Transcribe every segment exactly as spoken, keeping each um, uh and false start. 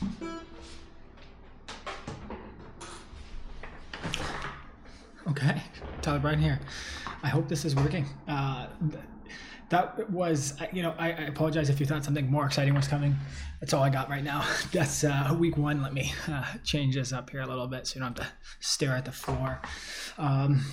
Okay, Tyler Bryan here. I hope this is working. Uh, that was, you know, I, I apologize if you thought something more exciting was coming. That's all I got right now. That's uh, week one. Let me uh, change this up here a little bit so you don't have to stare at the floor. Um,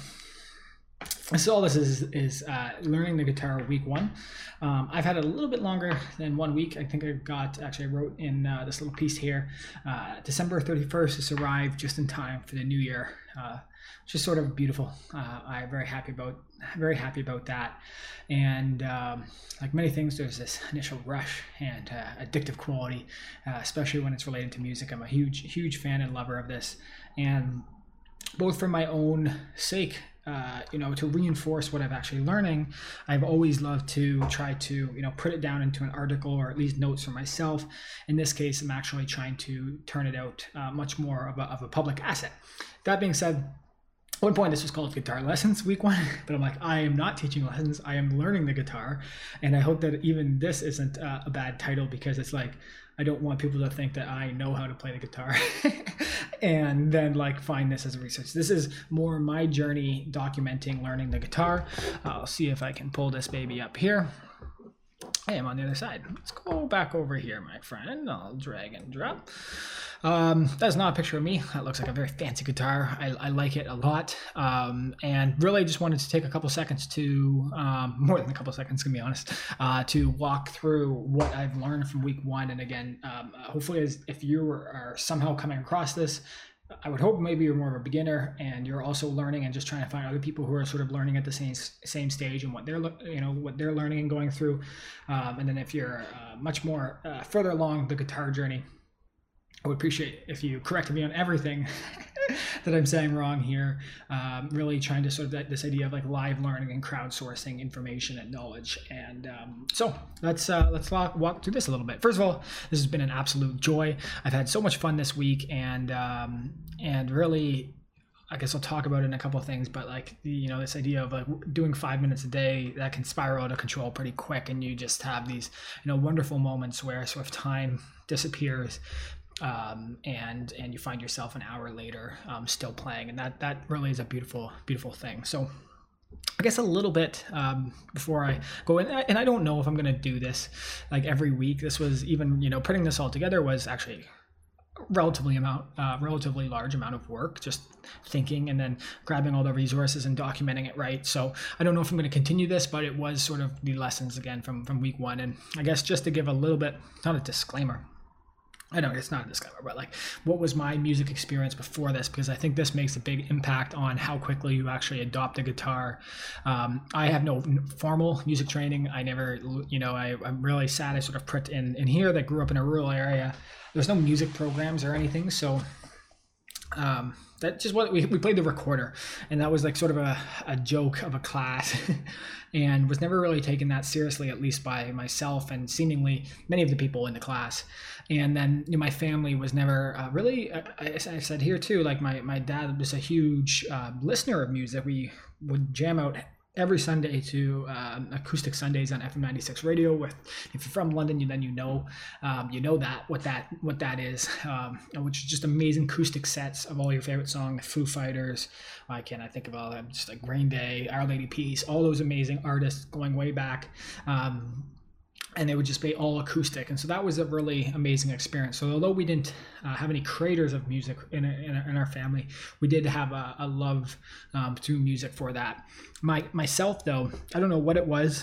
So all this is is uh, learning the guitar week one. Um, I've had it a little bit longer than one week. I think I got, actually I wrote in uh, this little piece here, uh, December thirty-first, this arrived just in time for the new year, uh, which is sort of beautiful. Uh, I'm very happy about, very happy about that. And um, like many things, there's this initial rush and uh, addictive quality, uh, especially when it's related to music. I'm a huge, huge fan and lover of this. And both for my own sake, Uh, you know, to reinforce what I'm actually learning, I've always loved to try to, you know, put it down into an article or at least notes for myself. In this case, I'm actually trying to turn it out uh, much more of a, of a public asset. That being said, at one point this was called Guitar Lessons Week One, but I'm like, I am not teaching lessons, I am learning the guitar. And I hope that even this isn't uh, a bad title, because it's like, I don't want people to think that I know how to play the guitar and then like find this as a research. This is more my journey documenting learning the guitar. I'll see if I can pull this baby up here. Hey, I'm on the other side. Let's go back over here, my friend. I'll drag and drop. Um, that's not a picture of me. That looks like a very fancy guitar. I, I like it a lot. Um, and really just wanted to take a couple seconds to, um, more than a couple seconds to be honest, uh, to walk through what I've learned from week one. And again, um, hopefully as if you are somehow coming across this, I would hope maybe you're more of a beginner and you're also learning and just trying to find other people who are sort of learning at the same same stage and what they're you know what they're learning and going through. Um, and then if you're uh, much more uh, further along the guitar journey, I would appreciate if you corrected me on everything that I'm saying wrong here. Um, really trying to sort of that, this idea of like live learning and crowdsourcing information and knowledge. And um, so let's uh, let's walk, walk through this a little bit. First of all, this has been an absolute joy. I've had so much fun this week, and um, and really, I guess I'll talk about it in a couple of things, but like, you know, this idea of like doing five minutes a day, that can spiral out of control pretty quick, and you just have these, you know, wonderful moments where sort of time disappears. Um, and and you find yourself an hour later um, still playing, and that that really is a beautiful beautiful thing. So I guess a little bit um, before I go in, and I don't know if I'm going to do this like every week. This was even, you know, putting this all together was actually relatively amount uh, relatively large amount of work, just thinking and then grabbing all the resources and documenting it right. So I don't know if I'm going to continue this, but it was sort of the lessons again from from week one. And I guess just to give a little bit, not a disclaimer, I know it's not a disclaimer, but like, what was my music experience before this? Because I think this makes a big impact on how quickly you actually adopt a guitar. Um, I have no formal music training. I never, you know, I, I'm really sad. I sort of put in, in here that grew up in a rural area. There's no music programs or anything. So um, that's just what we, we played the recorder, and that was like sort of a, a joke of a class and was never really taken that seriously, at least by myself and seemingly many of the people in the class. And then, you know, my family was never uh, really, uh, I, I said here too, like my, my dad was a huge uh, listener of music. We would jam out every Sunday to um, Acoustic Sundays on F M ninety-six radio. With, if you're from London, you then you know, um, you know that what that what that is, um, which is just amazing acoustic sets of all your favorite songs, Foo Fighters. Why can't I think of all of them? Just like Green Day, Our Lady Peace, all those amazing artists going way back. Um, and they would just be all acoustic. And so that was a really amazing experience. So although we didn't uh, have any creators of music in, a, in, a, in our family, we did have a, a love um, to music for that. My Myself, though, I don't know what it was.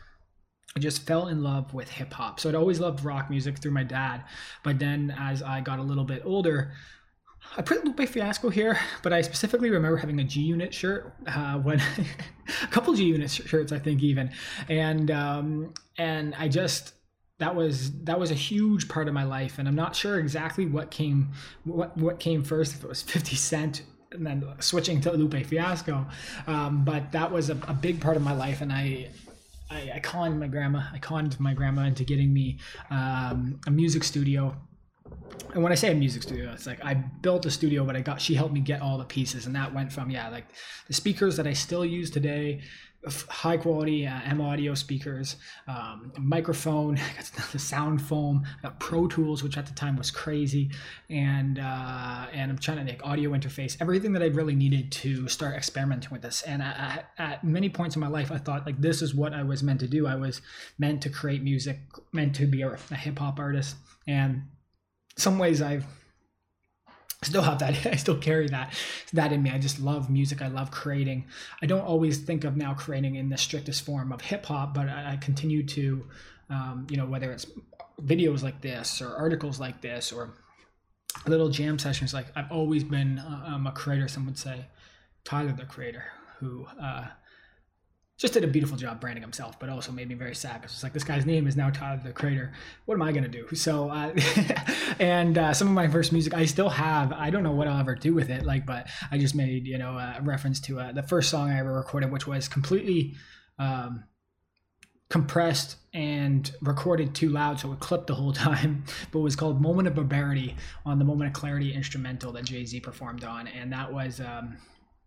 I just fell in love with hip hop. So I'd always loved rock music through my dad. But then as I got a little bit older, I put Lupe Fiasco here, but I specifically remember having a G Unit shirt uh, when a couple G Unit shirts, I think even, and um, and I just that was that was a huge part of my life, and I'm not sure exactly what came what what came first, if it was fifty Cent and then switching to Lupe Fiasco, um, but that was a, a big part of my life, and I. I, I conned my grandma. I conned my grandma into getting me um, a music studio. And when I say a music studio, it's like I built a studio, but I got she helped me get all the pieces, and that went from yeah, like the speakers that I still use today, high quality uh, M audio speakers, um, microphone, I got the sound foam, I got Pro Tools, which at the time was crazy, and uh, and I'm trying to make audio interface, everything that I really needed to start experimenting with this. And at, at many points in my life, I thought like this is what I was meant to do. I was meant to create music, meant to be a, a hip hop artist, and some ways I've still have that. I still carry that that in me. I just love music. I love creating. I don't always think of now creating in the strictest form of hip hop, but I, I continue to, um, you know, whether it's videos like this or articles like this or little jam sessions. Like I've always been uh, um, a creator. Some would say Tyler the Creator, who uh, just did a beautiful job branding himself, but also made me very sad because it's like, this guy's name is now Tyler the Creator. What am I going to do? So, uh, and uh, some of my first music, I still have, I don't know what I'll ever do with it. Like, but I just made, you know, a reference to uh, the first song I ever recorded, which was completely um, compressed and recorded too loud. So it clipped the whole time, but it was called Moment of Barbarity on the Moment of Clarity instrumental that Jay-Z performed on. And that was, um,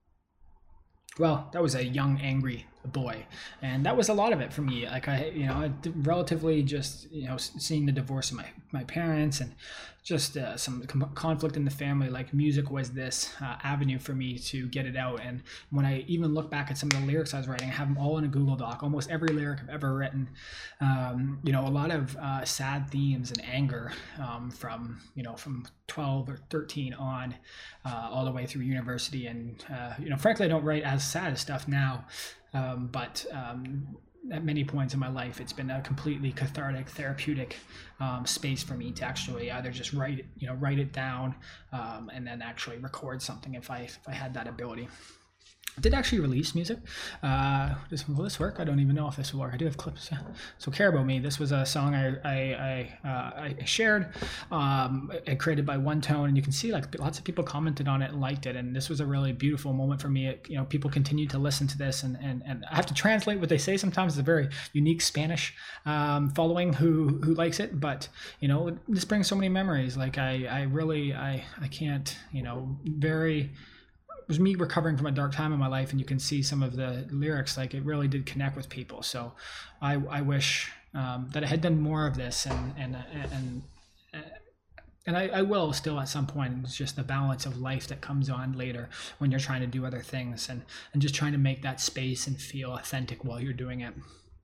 well, that was a young, angry boy. And that was a lot of it for me. Like I, you know, relatively just, you know, seeing the divorce of my, my parents and just uh, some conflict in the family, like music was this uh, avenue for me to get it out. And when I even look back at some of the lyrics I was writing, I have them all in a Google Doc, almost every lyric I've ever written. Um, you know, a lot of uh, sad themes and anger um, from, you know, from twelve or thirteen on uh, all the way through university. And, uh, you know, frankly, I don't write as sad as stuff now. Um, but um, at many points in my life, it's been a completely cathartic, therapeutic um, space for me to actually either just write it, you know, write it down, um, and then actually record something if I if I had that ability. I did actually release music. Uh, this, will this work? I don't even know if this will work. I do have clips. Yeah. So Care About Me. This was a song I I, I, uh, I shared, um, it created by One Tone, and you can see like lots of people commented on it and liked it. And this was a really beautiful moment for me. It, you know, people continue to listen to this, and, and, and I have to translate what they say sometimes. It's a very unique Spanish um, following who who likes it, but you know, this brings so many memories. Like I I really I I can't, you know, very. It was me recovering from a dark time in my life, and you can see some of the lyrics, like it really did connect with people. So I, I wish um, that I had done more of this, and and and and I, I will still at some point. It's just the balance of life that comes on later when you're trying to do other things, and and just trying to make that space and feel authentic while you're doing it.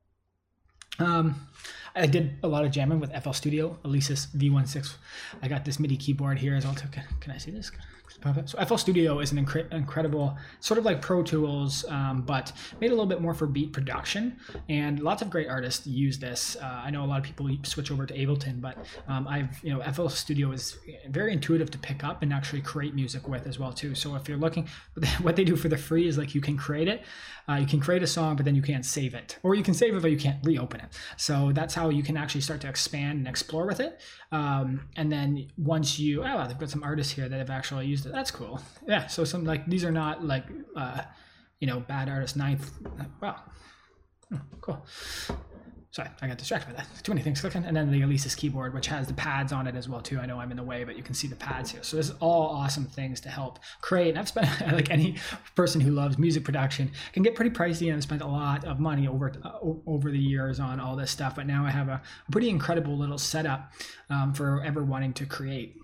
Um, I did a lot of jamming with F L Studio, Alesis V sixteen. I got this MIDI keyboard here as well. Can, can I see this? So F L Studio is an incre- incredible, sort of like Pro Tools, um, but made a little bit more for beat production. And lots of great artists use this. Uh, I know a lot of people switch over to Ableton, but um, I've, you know, F L Studio is very intuitive to pick up and actually create music with as well too. So if you're looking, what they do for the free is like you can create it. Uh, you can create a song, but then you can't save it, or you can save it, but you can't reopen it. So that's how you can actually start to expand and explore with it. Um, and then once you, oh, they've got some artists here that have actually used it. That's cool. Yeah. So some like, these are not like, uh, you know, bad artist ninth. Wow. Hmm, cool. Sorry, I got distracted by that. Too many things clicking. And then the Alesis keyboard, which has the pads on it as well too. I know I'm in the way, but you can see the pads here. So this is all awesome things to help create. And I've spent, like any person who loves music production, can get pretty pricey, and I've spent a lot of money over uh, over the years on all this stuff. But now I have a pretty incredible little setup um, for ever wanting to create.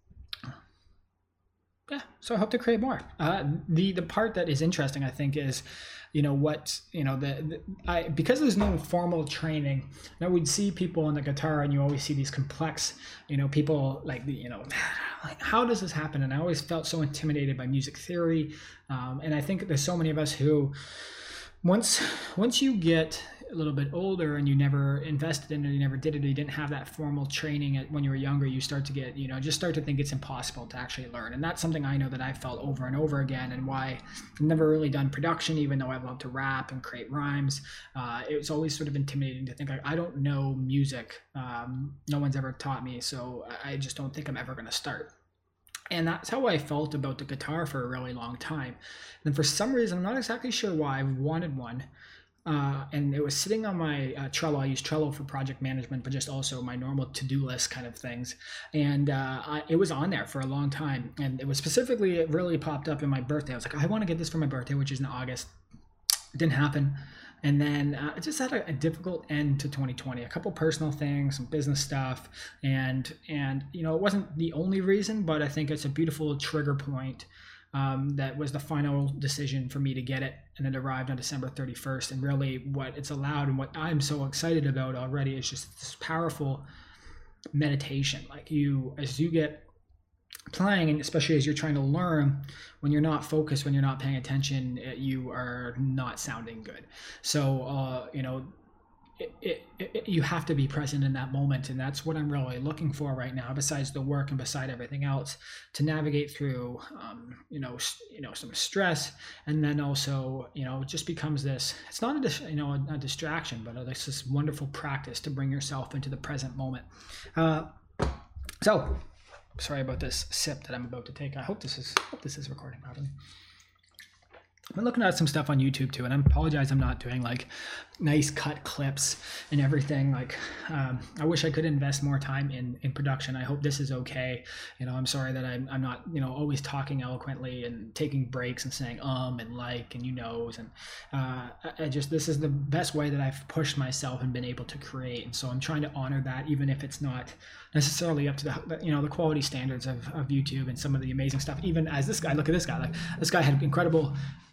Yeah, so I hope to create more. Uh, the the part that is interesting, I think, is, you know, what, you know, the, the I because there's no formal training. Now we'd see people on the guitar, and you always see these complex, you know, people like, you know, like, how does this happen? And I always felt so intimidated by music theory, um, and I think there's so many of us who, once once you get a little bit older and you never invested in it, you never did it, or you didn't have that formal training at, when you were younger, you start to get, you know, just start to think it's impossible to actually learn. And that's something I know that I felt over and over again, and why I've never really done production, even though I love to rap and create rhymes. Uh, it was always sort of intimidating to think, like, I don't know music. Um, no one's ever taught me, so I just don't think I'm ever going to start. And that's how I felt about the guitar for a really long time. And for some reason, I'm not exactly sure why, I wanted one. Uh, and it was sitting on my uh, Trello. I use Trello for project management, but just also my normal to-do list kind of things. And uh, I, it was on there for a long time. And it was specifically, it really popped up in my birthday. I was like, I want to get this for my birthday, which is in August. It didn't happen. And then uh, it just had a, a difficult end to twenty twenty. A couple personal things, some business stuff, and and you know it wasn't the only reason, but I think it's a beautiful trigger point. Um, that was the final decision for me to get it, and it arrived on December thirty-first. And really, what it's allowed and what I'm so excited about already is just this powerful meditation. Like you, as you get playing, and especially as you're trying to learn, when you're not focused, when you're not paying attention, you are not sounding good. So uh, you know it, it, it, you have to be present in that moment, and that's what I'm really looking for right now, besides the work and beside everything else, to navigate through um, you know you know some stress. And then also you know it just becomes this, it's not a you know a, a distraction, but it's this wonderful practice to bring yourself into the present moment. uh, so Sorry about this sip that I'm about to take. I hope this is hope this is recording properly. I've been looking at some stuff on YouTube too, and I apologize I'm not doing like nice cut clips and everything. Like um, I wish I could invest more time in in production. I hope this is okay. You know, I'm sorry that I'm I'm not you know always talking eloquently and taking breaks and saying um and like and you knows, and uh, I, I just this is the best way that I've pushed myself and been able to create. And so I'm trying to honor that, even if it's not necessarily up to the you know the quality standards of, of YouTube and some of the amazing stuff. Even as this guy, look at this guy. Like this guy had incredible.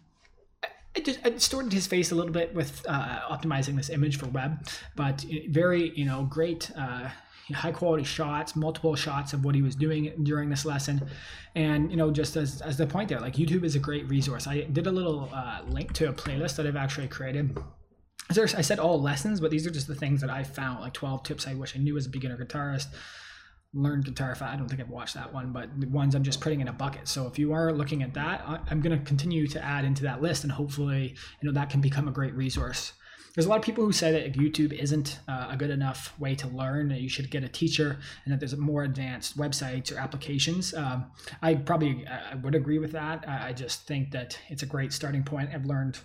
I just I distorted his face a little bit with uh, optimizing this image for web, but very, you know, great, uh, high quality shots, multiple shots of what he was doing during this lesson. And, you know, just as, as the point there, like YouTube is a great resource. I did a little uh, link to a playlist that I've actually created. I said all lessons, but these are just the things that I found, like twelve tips I wish I knew as a beginner guitarist. Learn guitar. I don't think I've watched that one, but the ones I'm just putting in a bucket. So if you are looking at that, I'm going to continue to add into that list, and hopefully, you know, that can become a great resource. There's a lot of people who say that YouTube isn't uh, a good enough way to learn, that you should get a teacher, and that there's more advanced websites or applications. Um, I probably I would agree with that. I just think that it's a great starting point. I've learned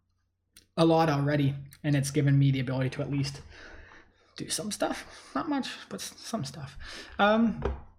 a lot already, and it's given me the ability to at least do some stuff, not much, but some stuff. Um,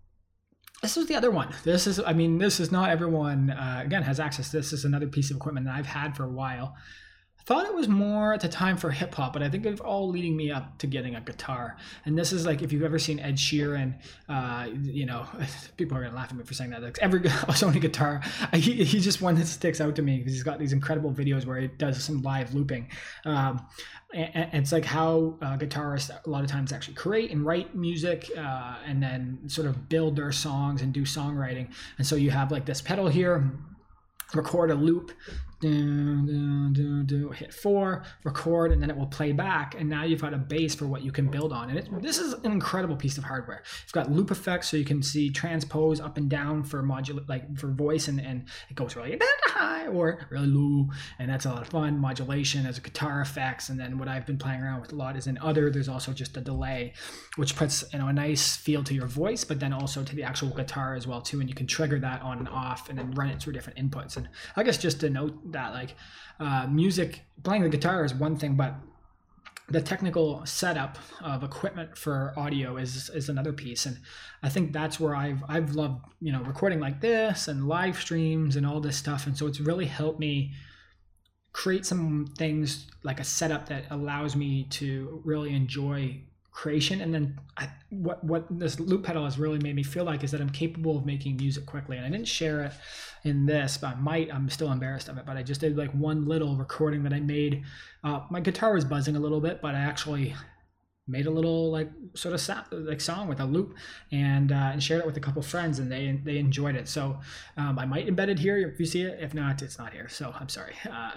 this was the other one. This is, I mean, this is not everyone, uh, again, has access. This is another piece of equipment that I've had for a while. I thought it was more at the time for hip hop, but I think it's all leading me up to getting a guitar. And this is like, if you've ever seen Ed Sheeran, uh, you know, people are gonna laugh at me for saying that. Like every Sony guitar, he, he's just one that sticks out to me because he's got these incredible videos where he does some live looping. Um, and it's like how uh, guitarists a lot of times actually create and write music uh, and then sort of build their songs and do songwriting. And so you have like this pedal here, record a loop, do, do, do, do, hit four, record, and then it will play back. And now you've got a base for what you can build on. And it, this is an incredible piece of hardware. You've got loop effects, so you can see transpose up and down for modulate, like for voice, and, and it goes really high or really low, and that's a lot of fun. Modulation as a guitar effects, and then what I've been playing around with a lot is in other. There's also just a delay, which puts you know a nice feel to your voice, but then also to the actual guitar as well too. And you can trigger that on and off, and then run it through different inputs. And I guess just to note that like uh, music, playing the guitar is one thing, but the technical setup of equipment for audio is is another piece. And I think that's where I've I've loved you know recording like this and live streams and all this stuff. And so it's really helped me create some things, like a setup that allows me to really enjoy creation. And then I, what what this loop pedal has really made me feel like is that I'm capable of making music quickly. And I didn't share it in this, but I might. I'm still embarrassed of it, but I just did like one little recording that I made. Uh, my guitar was buzzing a little bit, but I actually made a little like sort of sound, like song with a loop, and uh, and shared it with a couple friends, and they they enjoyed it. So um, I might embed it here if you see it. If not, it's not here. So I'm sorry. Uh,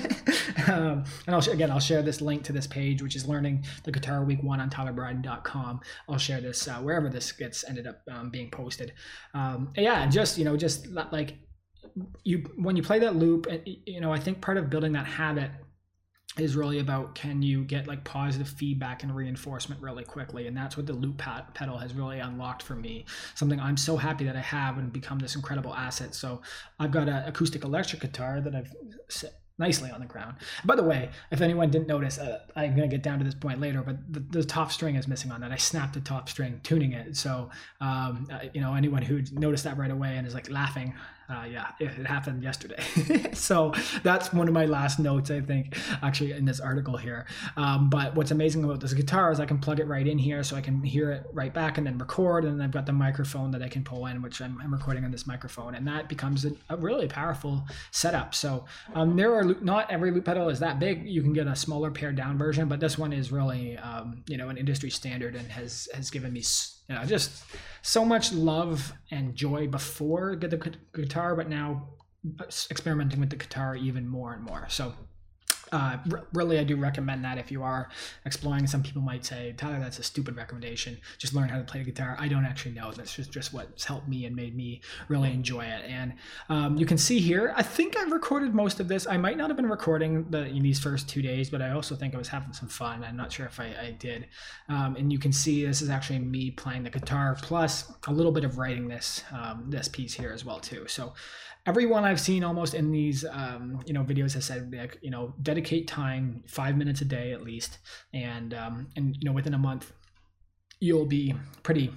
um, and I'll again I'll share this link to this page, which is Learning the Guitar Week One on Tyler Bryden dot com. I'll share this uh, wherever this gets ended up um, being posted. Um, yeah, and just you know just like you when you play that loop, and you know I think part of building that habit is really about, can you get like positive feedback and reinforcement really quickly? And that's what the loop pedal has really unlocked for me, something I'm so happy that I have and become this incredible asset. So I've got an acoustic electric guitar that I've set nicely on the ground. By the way, if anyone didn't notice, uh, I'm going to get down to this point later, but the, the top string is missing on that. I snapped the top string tuning it. So, um, uh, you know, anyone who noticed that right away and is like laughing, Uh, yeah, it, it happened yesterday. So that's one of my last notes, I think, actually in this article here. Um, but what's amazing about this guitar is I can plug it right in here so I can hear it right back and then record. And then I've got the microphone that I can pull in, which I'm, I'm recording on this microphone. And that becomes a, a really powerful setup. So um, there are, not every loop pedal is that big. You can get a smaller pared down version, but this one is really, um, you know, an industry standard and has, has given me, you know, just so much love and joy before get the guitar, but now experimenting with the guitar even more and more. So uh, r- really, I do recommend that if you are exploring. Some people might say, Tyler, that's a stupid recommendation. Just learn how to play the guitar. I don't actually know. That's just, just what's helped me and made me really enjoy it. And um, you can see here, I think I've recorded most of this. I might not have been recording the, in these first two days, but I also think I was having some fun. I'm not sure if I, I did. Um, and you can see this is actually me playing the guitar plus a little bit of writing this, um, this piece here as well too. So everyone I've seen almost in these, um, you know, videos has said, like, you know, dedicate time, five minutes a day at least, and um, and you know, within a month, you'll be pretty,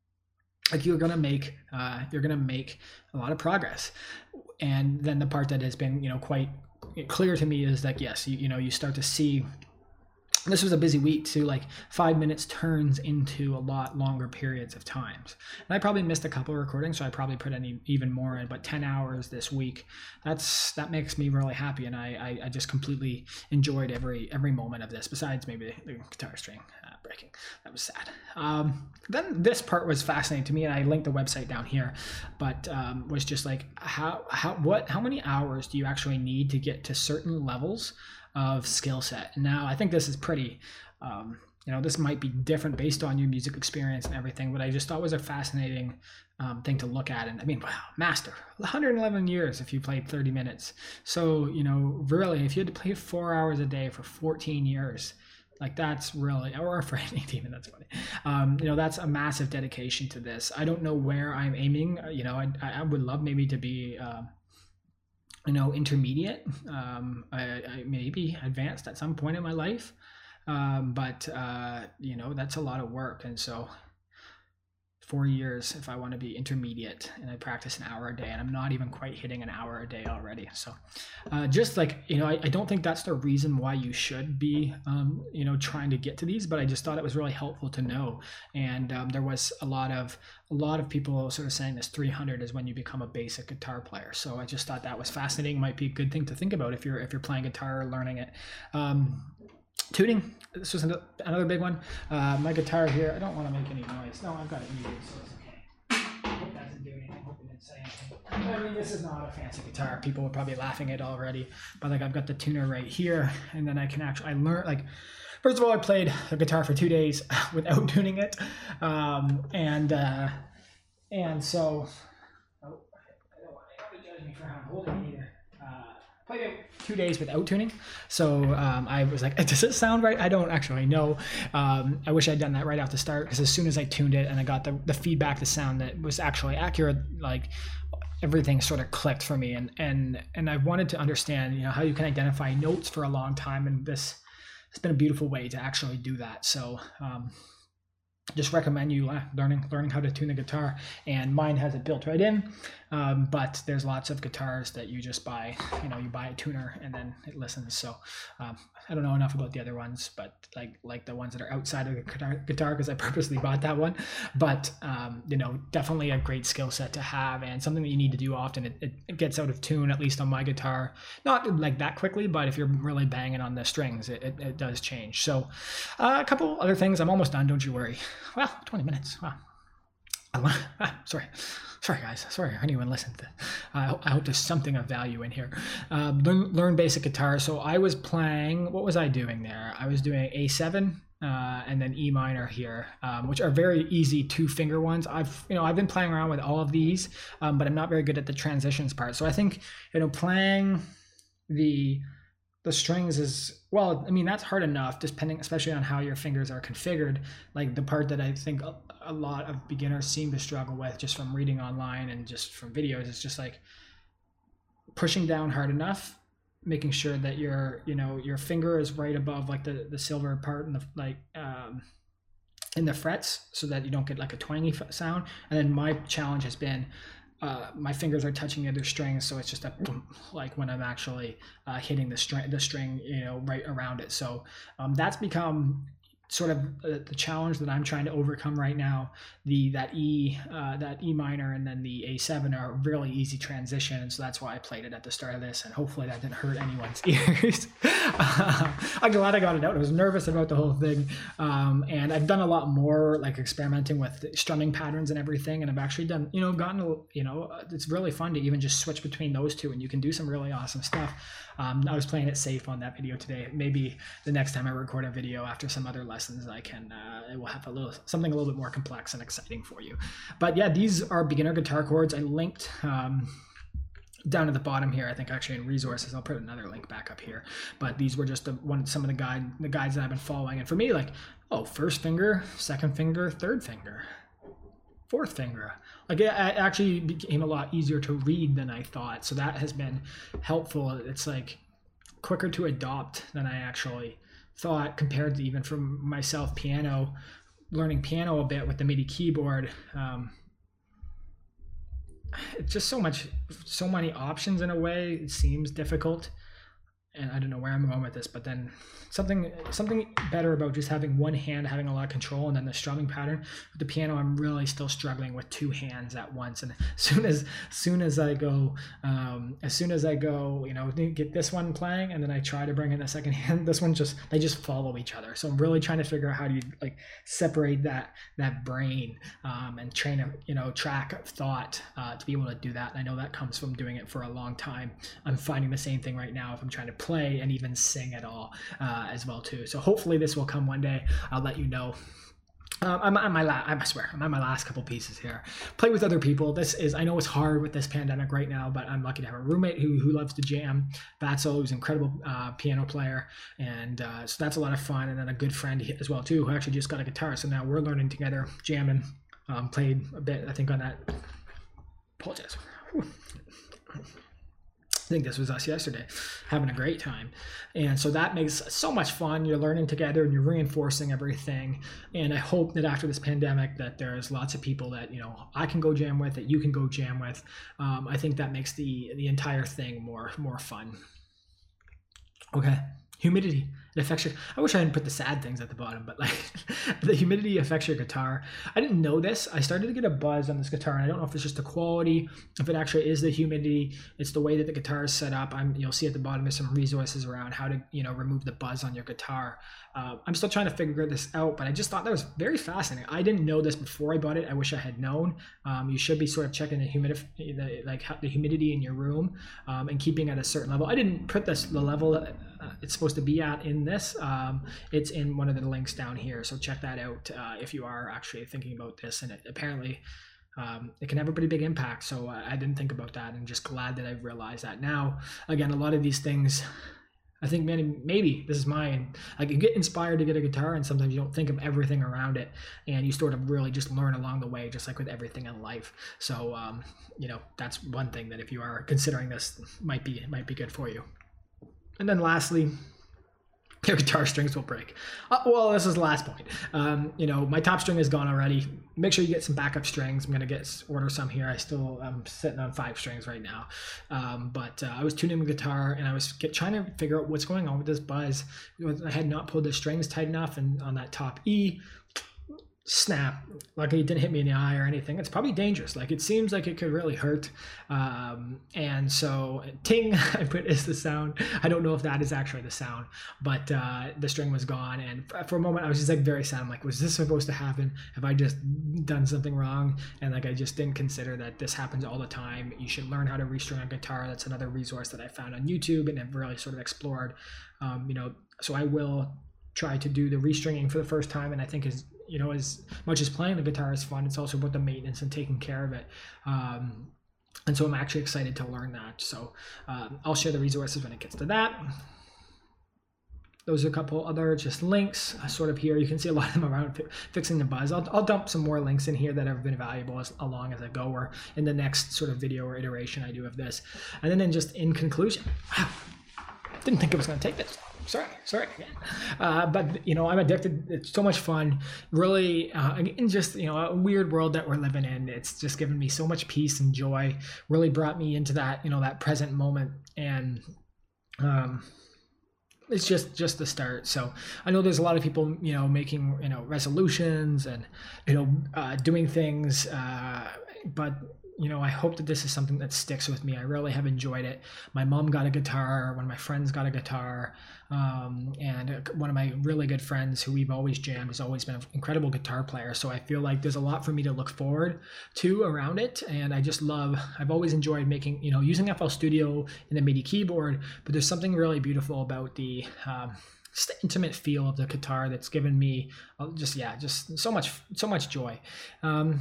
like you're gonna make, uh, you're gonna make a lot of progress. And then the part that has been, you know, quite clear to me is that yes, you, you know, you start to see. This was a busy week too, like five minutes turns into a lot longer periods of times. And I probably missed a couple of recordings, so I probably put any even more in, but ten hours this week, that's that makes me really happy. And I, I, I just completely enjoyed every every moment of this, besides maybe the guitar string uh, breaking. That was sad. Um, then this part was fascinating to me, and I linked the website down here, but um, was just like, how, how, what, how many hours do you actually need to get to certain levels of skill set? Now, I think this is pretty, um, you know, this might be different based on your music experience and everything, but I just thought it was a fascinating um, thing to look at. And I mean, wow, master, one hundred eleven years if you played thirty minutes. So, you know, really, if you had to play four hours a day for fourteen years, like that's really, or for eighteen, that's funny. Um, you know, that's a massive dedication to this. I don't know where I'm aiming. You know, I, I would love maybe to be, uh, you know, intermediate, um, I, I maybe advanced at some point in my life. Um, but, uh, you know, that's a lot of work. And so four years, if I want to be intermediate, and I practice an hour a day, and I'm not even quite hitting an hour a day already. So uh, just like, you know, I, I don't think that's the reason why you should be, um, you know, trying to get to these, but I just thought it was really helpful to know. And um, there was a lot of, a lot of people sort of saying this three hundred is when you become a basic guitar player. So I just thought that was fascinating. Might be a good thing to think about if you're, if you're playing guitar or learning it. Um, Tuning, this was another big one. Uh, my guitar here, I don't want to make any noise. No, I've got it muted, so it's okay. I hope that doesn't do anything. I hope it didn't say anything. I mean, this is not a fancy guitar. People are probably laughing at it already. But like, I've got the tuner right here, and then I can actually, I learned, like, first of all, I played the guitar for two days without tuning it. Um, and, uh, and so, oh, I don't want anyone to judge me for how I'm holding it either. Uh, played it two days without tuning. So um, I was like, does it sound right? I don't actually know. Um, I wish I'd done that right off the start, because as soon as I tuned it and I got the, the feedback, the sound that was actually accurate, like everything sort of clicked for me. And, and, and I wanted to understand, you know, how you can identify notes for a long time. And this has been a beautiful way to actually do that. So, um, just recommend you learning learning how to tune the guitar, and mine has it built right in. Um, but there's lots of guitars that you just buy, you know, you buy a tuner and then it listens. So um, I don't know enough about the other ones, but like like the ones that are outside of the guitar, because I purposely bought that one. But um, you know, definitely a great skill set to have, and something that you need to do often. It, it, it gets out of tune, at least on my guitar, not like that quickly, but if you're really banging on the strings, it, it, it does change. So uh, a couple other things. I'm almost done, don't you worry. Well, twenty minutes. Wow. Ah, sorry. Sorry, guys. Sorry, anyone listened to uh, I hope there's something of value in here. Uh, learn, learn basic guitar. So I was playing, what was I doing there? I was doing A seven uh, and then E minor here, um, which are very easy two finger ones. I've, you know, I've been playing around with all of these, um, but I'm not very good at the transitions part. So I think, you know, playing the the strings is, well, I mean, that's hard enough, depending, especially on how your fingers are configured. Like the part that I think a, a lot of beginners seem to struggle with, just from reading online and just from videos, is just like pushing down hard enough, making sure that your, you know, your finger is right above like the, the silver part and the, like, um, in the frets, so that you don't get like a twangy sound. And then my challenge has been uh, my fingers are touching the other strings, so it's just a boom, like when I'm actually uh, hitting the string, the string, you know, right around it. So um, that's become sort of uh, the challenge that I'm trying to overcome right now. The that E uh, that E minor and then the A seven are really easy transition, and so that's why I played it at the start of this, and hopefully that didn't hurt anyone's ears. uh, I'm glad I got it out. I was nervous about the whole thing, um, and I've done a lot more like experimenting with strumming patterns and everything, and I've actually done, you know, gotten a, you know, it's really fun to even just switch between those two, and you can do some really awesome stuff. Um, I was playing it safe on that video today. Maybe the next time I record a video after some other lessons, I can uh, it will have a little something a little bit more complex and exciting for you. But yeah, these are beginner guitar chords. I linked um, down at the bottom here, I think actually in resources. I'll put another link back up here. But these were just the one some of the guide the guides that I've been following. And for me, like, oh, first finger, second finger, third finger, fourth finger. Like it actually became a lot easier to read than I thought. So that has been helpful. It's like quicker to adopt than I actually thought, compared to even from myself piano, learning piano a bit with the MIDI keyboard. Um, it's just so much, so many options in a way. It seems difficult. And I don't know where I'm going with this, but then something something better about just having one hand, having a lot of control, and then the strumming pattern. With the piano, I'm really still struggling with two hands at once. And as soon as, as soon as I go, um, as soon as I go, you know, get this one playing, and then I try to bring in a second hand, this one just, they just follow each other. So I'm really trying to figure out how do you like separate that that brain um, and train a, you know, track of thought uh, to be able to do that. And I know that comes from doing it for a long time. I'm finding the same thing right now if I'm trying to play and even sing at all uh, as well too. So hopefully this will come one day. I'll let you know. Um, I'm on my la- I swear I'm on my last couple pieces here. Play with other people. This is, I know it's hard with this pandemic right now, but I'm lucky to have a roommate who who loves to jam. Batso, who's an incredible uh, piano player, and uh, so that's a lot of fun. And then a good friend as well too, who actually just got a guitar. So now we're learning together, jamming. Um, played a bit, I think, on that. Apologize. Whew. I think this was us yesterday, having a great time. And so that makes so much fun. You're learning together and you're reinforcing everything. And I hope that after this pandemic that there's lots of people that, you know, I can go jam with, that you can go jam with. Um, I think that makes the the entire thing more more fun. Okay. Humidity, it affects your, I wish I hadn't put the sad things at the bottom, but like the humidity affects your guitar. I didn't know this. I started to get a buzz on this guitar, and I don't know if it's just the quality, if it actually is the humidity. It's the way that the guitar is set up. I'm, you'll see at the bottom there's some resources around how to, you know, remove the buzz on your guitar. Uh, I'm still trying to figure this out, but I just thought that was very fascinating. I didn't know this before I bought it. I wish I had known. Um, you should be sort of checking the humidity, the, like the humidity in your room um, and keeping at a certain level. I didn't put this the level that uh, it's supposed to be at in this. Um, it's in one of the links down here, so check that out uh, if you are actually thinking about this. And it, apparently um, it can have a pretty big impact, so uh, I didn't think about that, and just glad that I've realized that now. Again, a lot of these things, I think maybe, maybe this is mine. Like, you get inspired to get a guitar, and sometimes you don't think of everything around it, and you sort of really just learn along the way, just like with everything in life. So um, you know, that's one thing that if you are considering this, might be might be good for you. And then lastly, your guitar strings will break. Uh, well, this is the last point. Um, you know, my top string is gone already. Make sure you get some backup strings. I'm gonna get order some here. I still I'm sitting on five strings right now. Um, but uh, I was tuning the guitar, and I was get, trying to figure out what's going on with this buzz. I had not pulled the strings tight enough, and on that top E, snap. Luckily it didn't hit me in the eye or anything. It's probably dangerous. Like, it seems like it could really hurt. Um, and so ting, I put is the sound. I don't know if that is actually the sound, but uh, the string was gone. And for a moment I was just like very sad. I'm like, was this supposed to happen? Have I just done something wrong? And like, I just didn't consider that this happens all the time. You should learn how to restring a guitar. That's another resource that I found on YouTube and have really sort of explored. Um, you know, so I will try to do the restringing for the first time, and I think is, you know, as much as playing the guitar is fun, it's also about the maintenance and taking care of it. Um, and so I'm actually excited to learn that. So um, I'll share the resources when it gets to that. Those are a couple other just links uh, sort of here. You can see a lot of them around fi fixing the buzz. I'll, I'll dump some more links in here that have been valuable as along as I go, or in the next sort of video or iteration I do of this. And then, then just in conclusion, wow. didn't think it was going to take this long. Sorry, sorry. Uh, but, you know, I'm addicted. It's so much fun. Really, uh, in just, you know, a weird world that we're living in. It's just given me so much peace and joy. Really brought me into that, you know, that present moment. And um, it's just, just the start. So I know there's a lot of people, you know, making, you know, resolutions and, you know, uh, doing things. Uh, but you know, I hope that this is something that sticks with me. I really have enjoyed it. My mom got a guitar, one of my friends got a guitar, um, and one of my really good friends who we've always jammed has always been an incredible guitar player. So I feel like there's a lot for me to look forward to around it. And I just love, I've always enjoyed making, you know, using F L Studio and the MIDI keyboard, but there's something really beautiful about the, um, just the intimate feel of the guitar that's given me uh, just, yeah, just so much, so much joy. Um,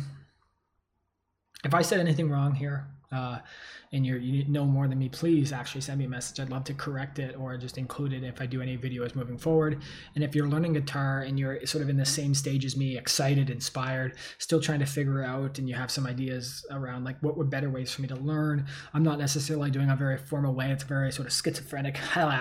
If I said anything wrong here, uh, and you're, you know more than me, please actually send me a message. I'd love to correct it or just include it if I do any videos moving forward. And if you're learning guitar and you're sort of in the same stage as me, excited, inspired, still trying to figure out, and you have some ideas around like what would better ways for me to learn. I'm not necessarily doing a very formal way. It's very sort of schizophrenic,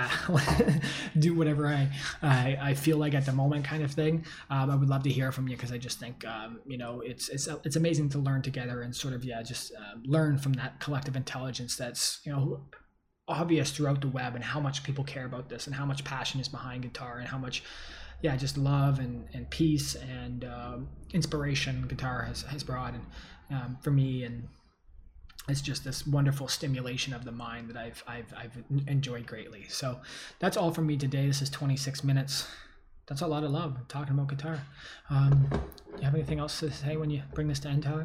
do whatever I, I I feel like at the moment kind of thing. Um, I would love to hear from you because I just think um, you know it's it's it's amazing to learn together and sort of yeah just uh, learn from that collective intelligence that's, you know, obvious throughout the web, and how much people care about this and how much passion is behind guitar and how much, yeah, just love and, and peace and um, inspiration guitar has, has brought and um, for me. And it's just this wonderful stimulation of the mind that I've, I've, I've enjoyed greatly. So that's all from me today. This is twenty-six minutes. That's a lot of love talking about guitar. Um, do you have anything else to say when you bring this to end, Tyler?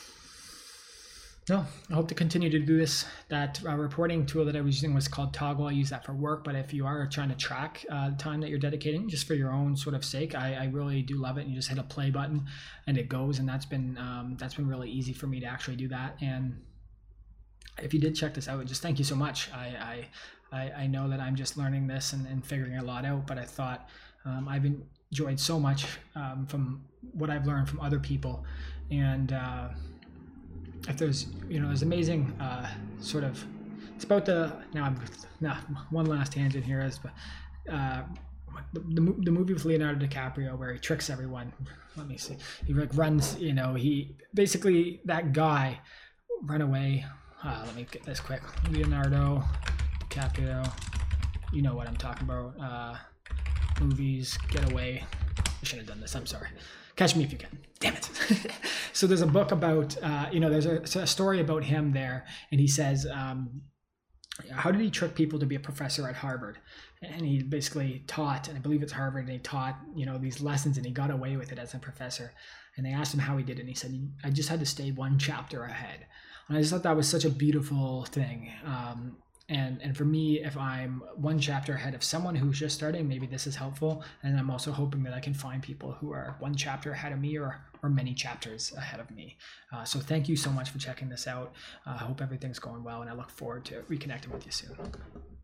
No, I hope to continue to do this. That uh, reporting tool that I was using was called Toggl. I use that for work, but if you are trying to track uh, the time that you're dedicating just for your own sort of sake, I, I really do love it. And you just hit a play button and it goes, and that's been um, that's been really easy for me to actually do that. And if you did check this out, just thank you so much. I I, I, I know that I'm just learning this and, and figuring a lot out, but I thought um, I've enjoyed so much um, from what I've learned from other people. And uh, if there's, you know, there's amazing uh, sort of, it's about the, now I'm, now one last tangent here is uh, the, the, the movie with Leonardo DiCaprio where he tricks everyone. Let me see. He like runs, you know, he basically, that guy run away. Uh, let me get this quick. Leonardo DiCaprio, you know what I'm talking about. Uh, movies, Get Away. I should have done this, I'm sorry. Catch Me If You Can. Damn it. So there's a book about, uh, you know, there's a, a story about him there. And he says, um, how did he trick people to be a professor at Harvard? And he basically taught, and I believe it's Harvard, and he taught, you know, these lessons, and he got away with it as a professor. And they asked him how he did it. And he said, I just had to stay one chapter ahead. And I just thought that was such a beautiful thing. Um, And and for me, if I'm one chapter ahead of someone who's just starting, maybe this is helpful. And I'm also hoping that I can find people who are one chapter ahead of me or, or many chapters ahead of me. Uh, so thank you so much for checking this out. I uh, hope everything's going well, and I look forward to reconnecting with you soon.